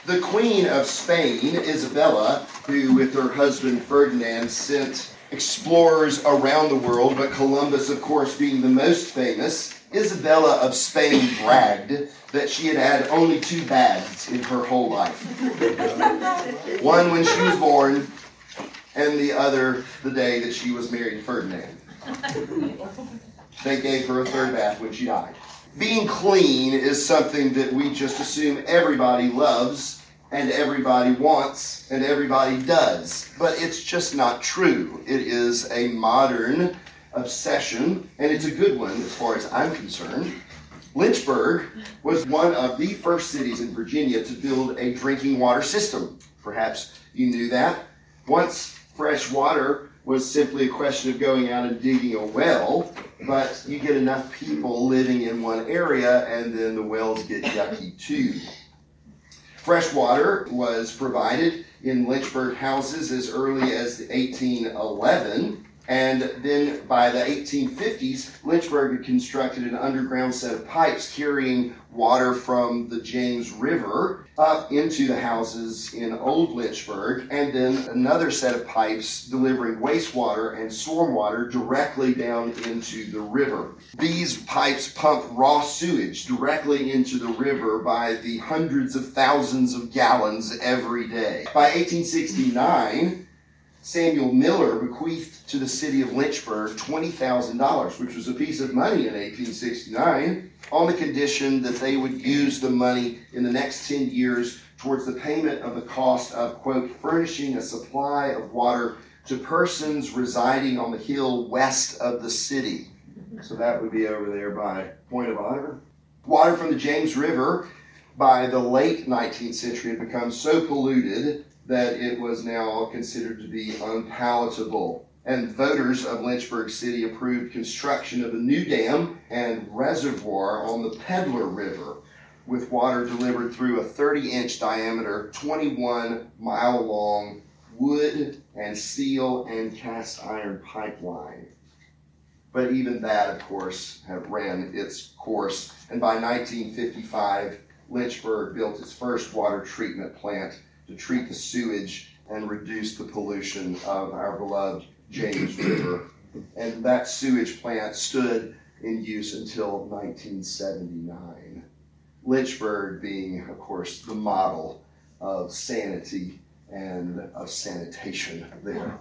The Queen of Spain, Isabella, who with her husband Ferdinand sent explorers around the world, but Columbus, of course, being the most famous, Isabella of Spain bragged that she had had only 2 baths in her whole life. One when she was born, and the other the day that she was married to Ferdinand. They gave her a 3rd bath when she died. Being clean is something that we just assume everybody loves and everybody wants and everybody does. But it's just not true. It is a modern obsession, and it's a good one as far as I'm concerned. Lynchburg was one of the first cities in Virginia to build a drinking water system. Perhaps you knew that. Once fresh water was simply a question of going out and digging a well, but you get enough people living in one area and then the wells get yucky too. Fresh water was provided in Lynchburg houses as early as 1811, and then by the 1850s, Lynchburg had constructed an underground set of pipes carrying water from the James River up into the houses in Old Lynchburg, and then another set of pipes delivering wastewater and stormwater directly down into the river. These pipes pump raw sewage directly into the river by the hundreds of thousands of gallons every day. By 1869, Samuel Miller bequeathed to the city of Lynchburg $20,000, which was a piece of money in 1869, on the condition that they would use the money in the next 10 years towards the payment of the cost of, quote, furnishing a supply of water to persons residing on the hill west of the city. So that would be over there by Point of Honor. Water from the James River by the late 19th century had become so polluted that it was now considered to be unpalatable. And voters of Lynchburg City approved construction of a new dam and reservoir on the Peddler River, with water delivered through a 30-inch diameter, 21-mile-long wood and steel and cast iron pipeline. But even that, of course, had ran its course. And by 1955, Lynchburg built its first water treatment plant to treat the sewage and reduce the pollution of our beloved James River. And that sewage plant stood in use until 1979. Lynchburg being, of course, the model of sanity and of sanitation there.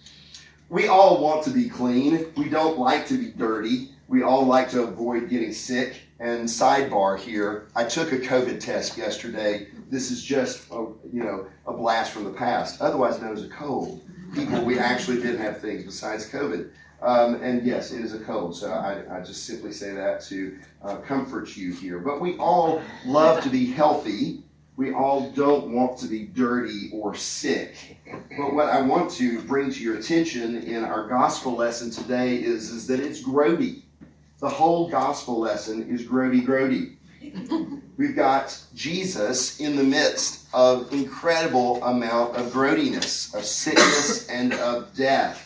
We all want to be clean. We don't like to be dirty. We all like to avoid getting sick. And sidebar here, I took a COVID test yesterday. This is just a blast from the past, otherwise known as a cold. We actually did have things besides COVID. And yes, it is a cold, so I just simply say that to comfort you here. But we all love to be healthy. We all don't want to be dirty or sick. But what I want to bring to your attention in our gospel lesson today is that it's grody. The whole gospel lesson is grody. We've got Jesus in the midst of incredible amount of grodiness, of sickness, and of death.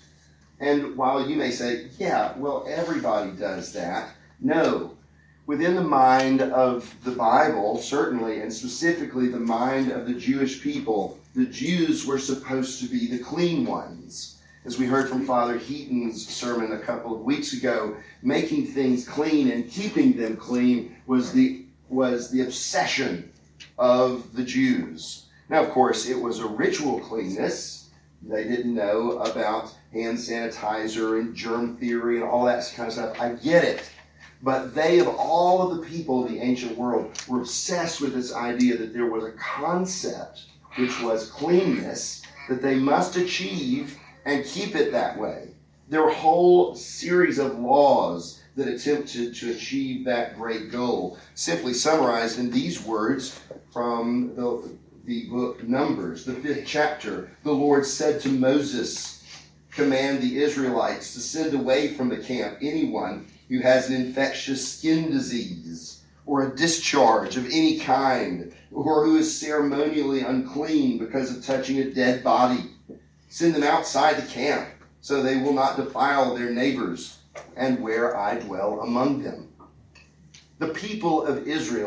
And while you may say, yeah, well, everybody does that. No. Within the mind of the Bible, certainly, and specifically the mind of the Jewish people, the Jews were supposed to be the clean ones. As we heard from Father Heaton's sermon a couple of weeks ago, making things clean and keeping them clean was the obsession of the Jews. Now, of course, it was a ritual cleanness. They didn't know about hand sanitizer and germ theory and all that kind of stuff. I get it. But they, of all of the people of the ancient world, were obsessed with this idea that there was a concept, which was cleanness, that they must achieve and keep it that way. There were a whole series of laws that attempted to achieve that great goal, simply summarized in these words from the book Numbers, the 5th chapter. The Lord said to Moses, command the Israelites to send away from the camp anyone who has an infectious skin disease or a discharge of any kind, or who is ceremonially unclean because of touching a dead body. Send them outside the camp, so they will not defile their neighbors, and where I dwell among them. The people of Israel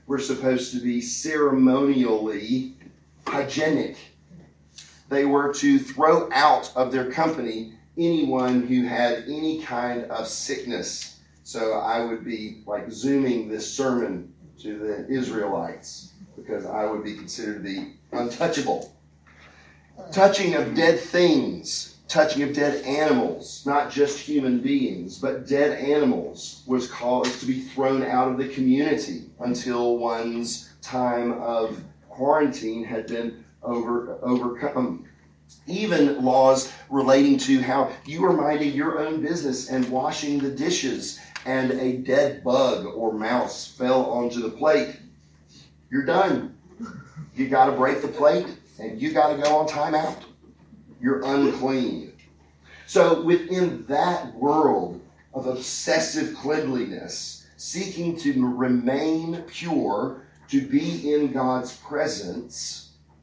were supposed to be ceremonially hygienic. They were to throw out of their company anyone who had any kind of sickness. So I would be like zooming this sermon to the Israelites because I would be considered to be untouchable. Touching of dead things, touching of dead animals, not just human beings, but dead animals was caused to be thrown out of the community until one's time of quarantine had been overcome. Even laws relating to how you were minding your own business and washing the dishes and a dead bug or mouse fell onto the plate. You're done. You got to break the plate and you got to go on timeout. You're unclean. So within that world of obsessive cleanliness, seeking to remain pure, to be in God's presence,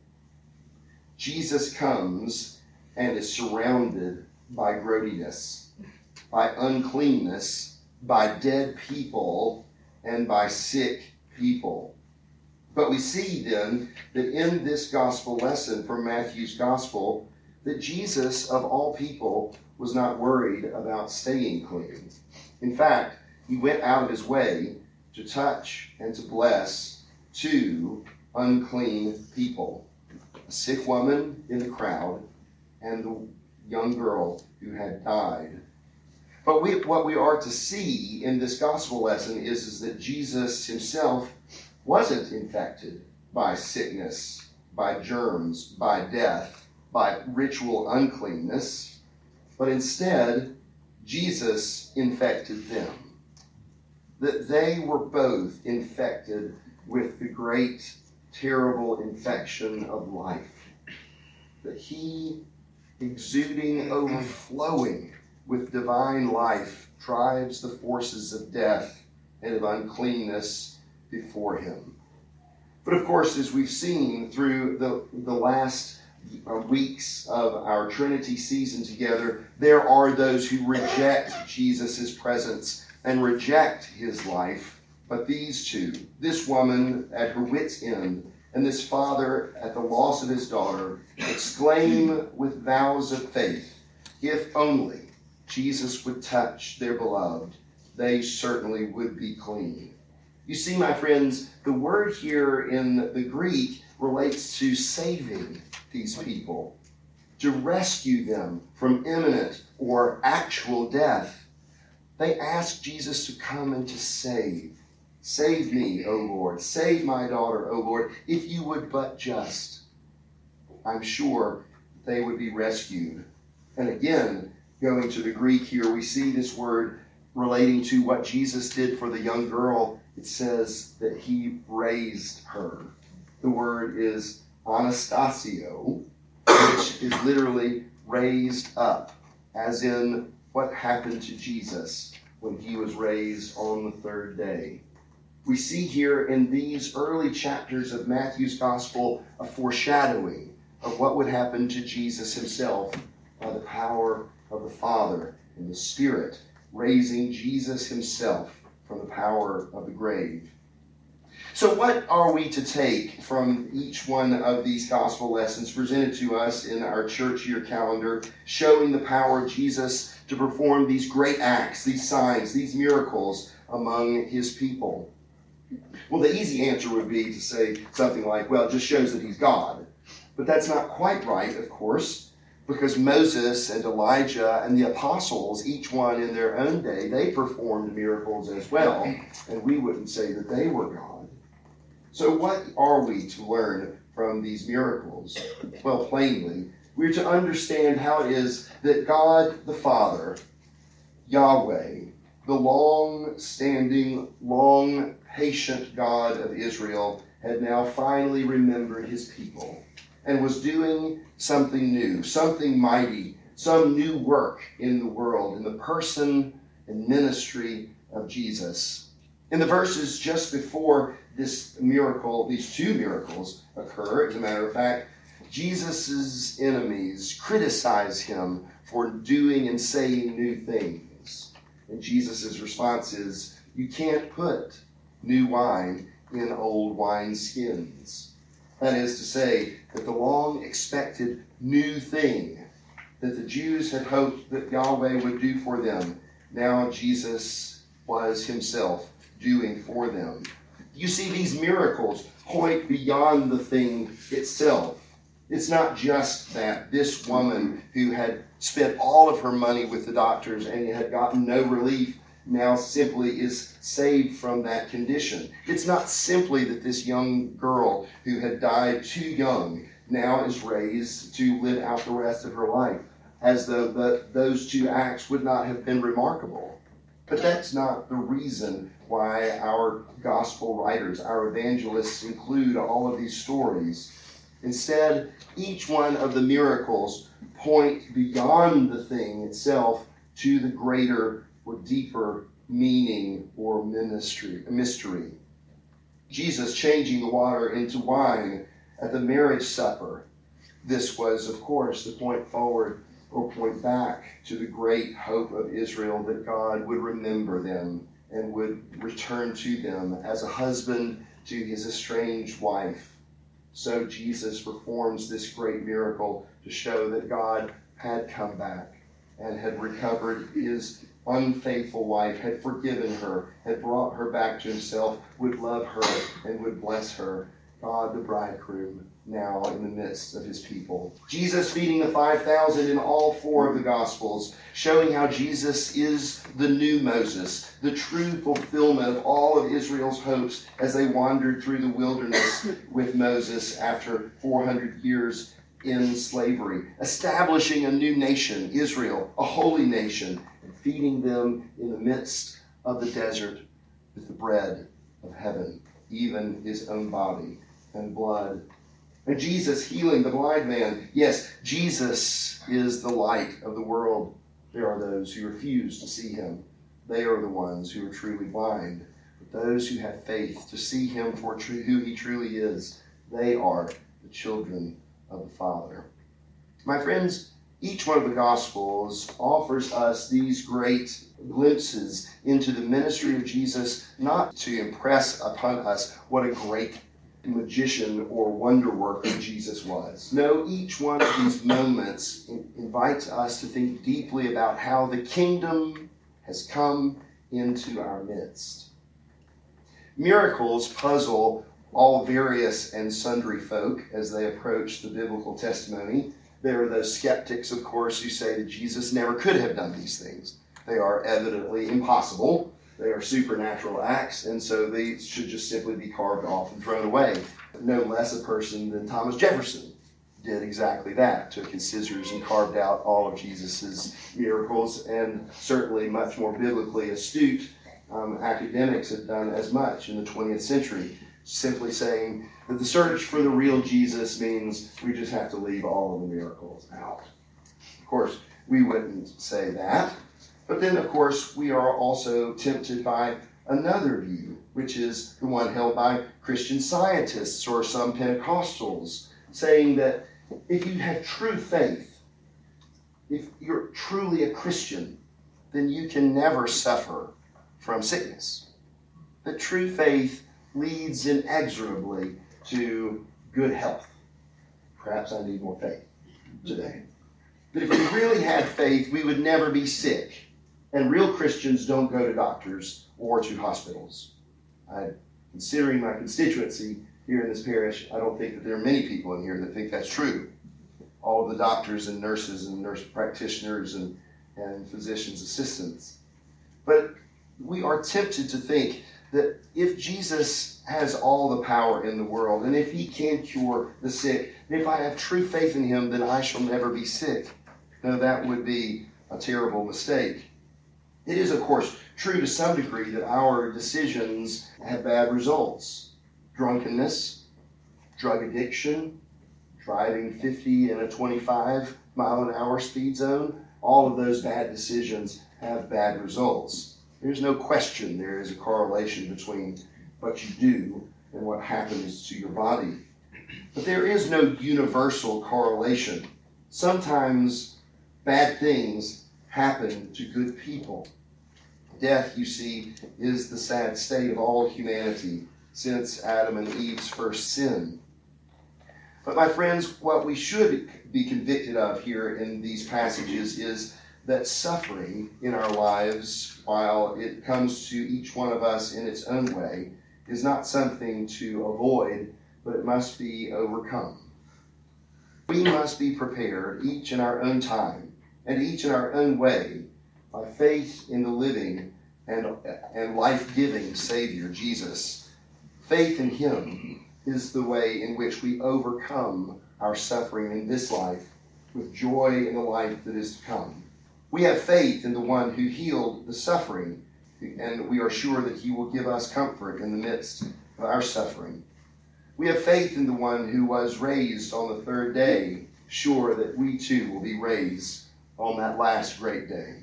Jesus comes and is surrounded by grottiness, by uncleanness, by dead people, and by sick people. But we see then that in this gospel lesson from Matthew's gospel, that Jesus, of all people, was not worried about staying clean. In fact, he went out of his way to touch and to bless two unclean people. A sick woman in the crowd, and the young girl who had died. But what we are to see in this gospel lesson is that Jesus himself wasn't infected by sickness, by germs, by death, by ritual uncleanness, but instead, Jesus infected them. That they were both infected with the great terrible infection of life. That he, exuding, overflowing with divine life, drives the forces of death and of uncleanness before him. But of course, as we've seen through the last weeks of our Trinity season together, there are those who reject Jesus' presence and reject his life. But these two, this woman at her wit's end, and this father at the loss of his daughter, exclaim with vows of faith, if only Jesus would touch their beloved, they certainly would be clean. You see, my friends, the word here in the Greek relates to saving these people, to rescue them from imminent or actual death. They ask Jesus to come and to save. Save me, O Lord. Save my daughter, O Lord. If you would but just, I'm sure they would be rescued. And again, going to the Greek here, we see this word relating to what Jesus did for the young girl. It says that he raised her. The word is anastasio, which is literally raised up, as in what happened to Jesus when he was raised on the third day. We see here in these early chapters of Matthew's gospel a foreshadowing of what would happen to Jesus himself by the power of the Father and the Spirit, raising Jesus himself from the power of the grave. So what are we to take from each one of these gospel lessons presented to us in our church year calendar, showing the power of Jesus to perform these great acts, these signs, these miracles among his people? Well, the easy answer would be to say something like, well, it just shows that he's God. But that's not quite right, of course, because Moses and Elijah and the apostles, each one in their own day, they performed miracles as well, and we wouldn't say that they were God. So what are we to learn from these miracles? Well, plainly, we're to understand how it is that God the Father, Yahweh, the long-standing, long-patient God of Israel, had now finally remembered his people and was doing something new, something mighty, some new work in the world, in the person and ministry of Jesus. In the verses just before this miracle, these two miracles occur, as a matter of fact, Jesus' enemies criticize him for doing and saying new things. And Jesus' response is, you can't put new wine in old wineskins. That is to say, that the long-expected new thing that the Jews had hoped that Yahweh would do for them, now Jesus was himself doing for them. You see, these miracles point beyond the thing itself. It's not just that this woman who had spent all of her money with the doctors and had gotten no relief now simply is saved from that condition. It's not simply that this young girl who had died too young now is raised to live out the rest of her life, as though those two acts would not have been remarkable. But that's not the reason why our gospel writers, our evangelists, include all of these stories. Instead, each one of the miracles point beyond the thing itself to the greater or deeper meaning or mystery. Jesus changing the water into wine at the marriage supper. This was, of course, the point forward or point back to the great hope of Israel that God would remember them and would return to them as a husband to his estranged wife. So Jesus performs this great miracle to show that God had come back and had recovered his unfaithful wife, had forgiven her, had brought her back to himself, would love her and would bless her. God the bridegroom now in the midst of his people. Jesus feeding the 5,000 in all four of the Gospels, showing how Jesus is the new Moses, the true fulfillment of all of Israel's hopes as they wandered through the wilderness with Moses after 400 years in slavery, establishing a new nation, Israel, a holy nation, and feeding them in the midst of the desert with the bread of heaven, even his own body and blood. And Jesus healing the blind man. Yes, Jesus is the light of the world. There are those who refuse to see him. They are the ones who are truly blind. But those who have faith to see him for who he truly is, they are the children of the Father. My friends, each one of the Gospels offers us these great glimpses into the ministry of Jesus, not to impress upon us what a great magician or wonder worker Jesus was. No, each one of these moments invites us to think deeply about how the kingdom has come into our midst. Miracles puzzle all various and sundry folk as they approach the biblical testimony. There are those skeptics, of course, who say that Jesus never could have done these things. They are evidently impossible. They are supernatural acts, and so they should just simply be carved off and thrown away. No less a person than Thomas Jefferson did exactly that, took his scissors and carved out all of Jesus's miracles, and certainly much more biblically astute academics have done as much in the 20th century, simply saying that the search for the real Jesus means we just have to leave all of the miracles out. Of course, we wouldn't say that. But then, of course, we are also tempted by another view, which is the one held by Christian Scientists or some Pentecostals, saying that if you have true faith, if you're truly a Christian, then you can never suffer from sickness. That true faith leads inexorably to good health. Perhaps I need more faith today. But if we really had faith, we would never be sick. And real Christians don't go to doctors or to hospitals. Considering my constituency here in this parish, I don't think that there are many people in here that think that's true. All of the doctors and nurses and nurse practitioners and physicians' assistants. But we are tempted to think that if Jesus has all the power in the world, and if he can cure the sick, and if I have true faith in him, then I shall never be sick. No, that would be a terrible mistake. It is, of course, true to some degree that our decisions have bad results. Drunkenness, drug addiction, driving 50 in a 25-mile-an-hour speed zone, all of those bad decisions have bad results. There's no question there is a correlation between what you do and what happens to your body. But there is no universal correlation. Sometimes bad things happen to good people. Death, you see, is the sad state of all humanity. since Adam and Eve's first sin. But my friends, what we should be convicted of here in these passages is that suffering in our lives, while it comes to each one of us in its own way, is not something to avoid, but it must be overcome. We must be prepared, each in our own time, and each in our own way, by faith in the living and life-giving Savior, Jesus. Faith in Him is the way in which we overcome our suffering in this life with joy in the life that is to come. We have faith in the one who healed the suffering, and we are sure that He will give us comfort in the midst of our suffering. We have faith in the one who was raised on the third day, sure that we too will be raised on that last great day.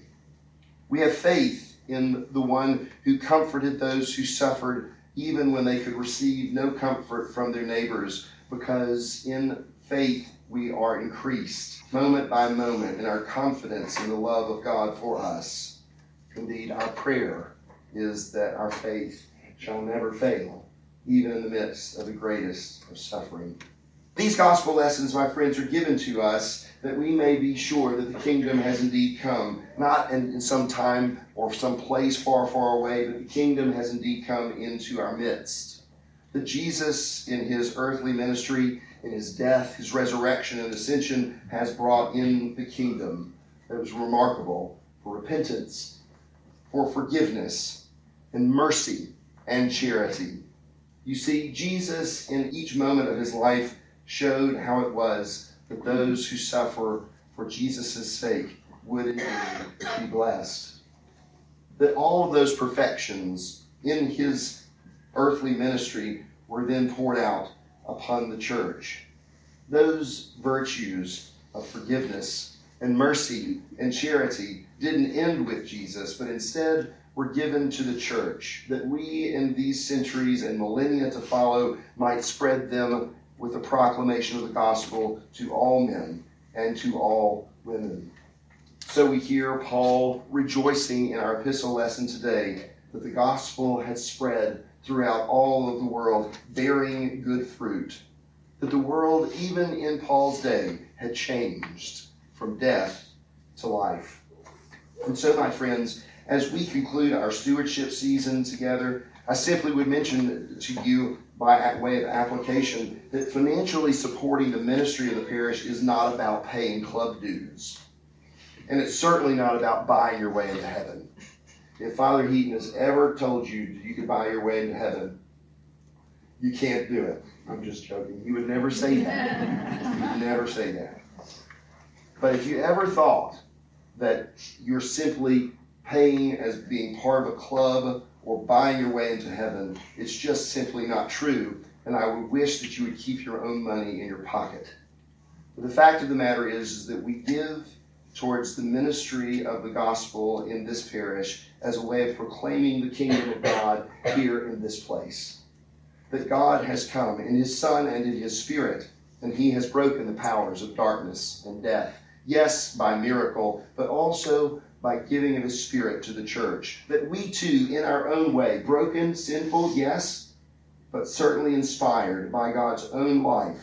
We have faith in the one who comforted those who suffered even when they could receive no comfort from their neighbors, because in faith we are increased moment by moment in our confidence in the love of God for us. Indeed, our prayer is that our faith shall never fail, even in the midst of the greatest of suffering. These gospel lessons, my friends, are given to us that we may be sure that the kingdom has indeed come, not in some time or some place far, far away, but the kingdom has indeed come into our midst. That Jesus, in His earthly ministry, in His death, His resurrection and ascension, has brought in the kingdom that was remarkable for repentance, for forgiveness, and mercy and charity. You see, Jesus, in each moment of His life, showed how it was that those who suffer for Jesus' sake would indeed be blessed. That all of those perfections in His earthly ministry were then poured out upon the church. Those virtues of forgiveness and mercy and charity didn't end with Jesus, but instead were given to the church, that we in these centuries and millennia to follow might spread them with the proclamation of the gospel to all men and to all women. So we hear Paul rejoicing in our epistle lesson today that the gospel had spread throughout all of the world, bearing good fruit. That the world, even in Paul's day, had changed from death to life. And so, my friends, as we conclude our stewardship season together, I simply would mention to you, by way of application, that financially supporting the ministry of the parish is not about paying club dues. And it's certainly not about buying your way into heaven. If Father Heaton has ever told you that you could buy your way into heaven, you can't do it. I'm just joking. He would never say that. He would never say that. But if you ever thought that you're simply paying as being part of a club or buying your way into heaven, it's just simply not true, and I would wish that you would keep your own money in your pocket. But the fact of the matter is that we give towards the ministry of the gospel in this parish as a way of proclaiming the kingdom of God here in this place. That God has come in His Son and in His Spirit, and He has broken the powers of darkness and death. Yes, by miracle, but also by giving of His Spirit to the church. That we too, in our own way, broken, sinful, yes, but certainly inspired by God's own life,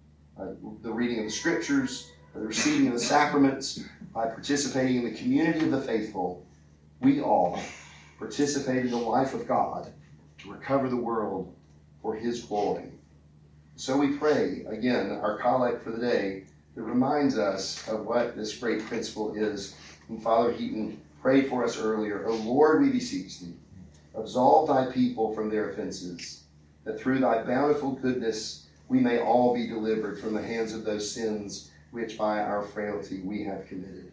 the reading of the Scriptures, the receiving of the sacraments, by participating in the community of the faithful, we all participate in the life of God to recover the world for His glory. So we pray, again, our collect for the day that reminds us of what this great principle is. And Father Heaton prayed for us earlier, O Lord, we beseech Thee, absolve Thy people from their offenses, that through Thy bountiful goodness we may all be delivered from the hands of those sins which by our frailty we have committed.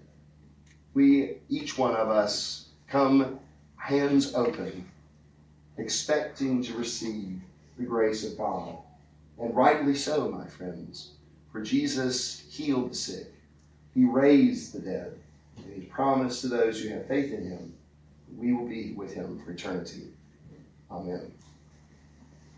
We, each one of us, come hands open, expecting to receive the grace of God. And rightly so, my friends, for Jesus healed the sick. He raised the dead. And He promised to those who have faith in Him, we will be with Him for eternity. Amen.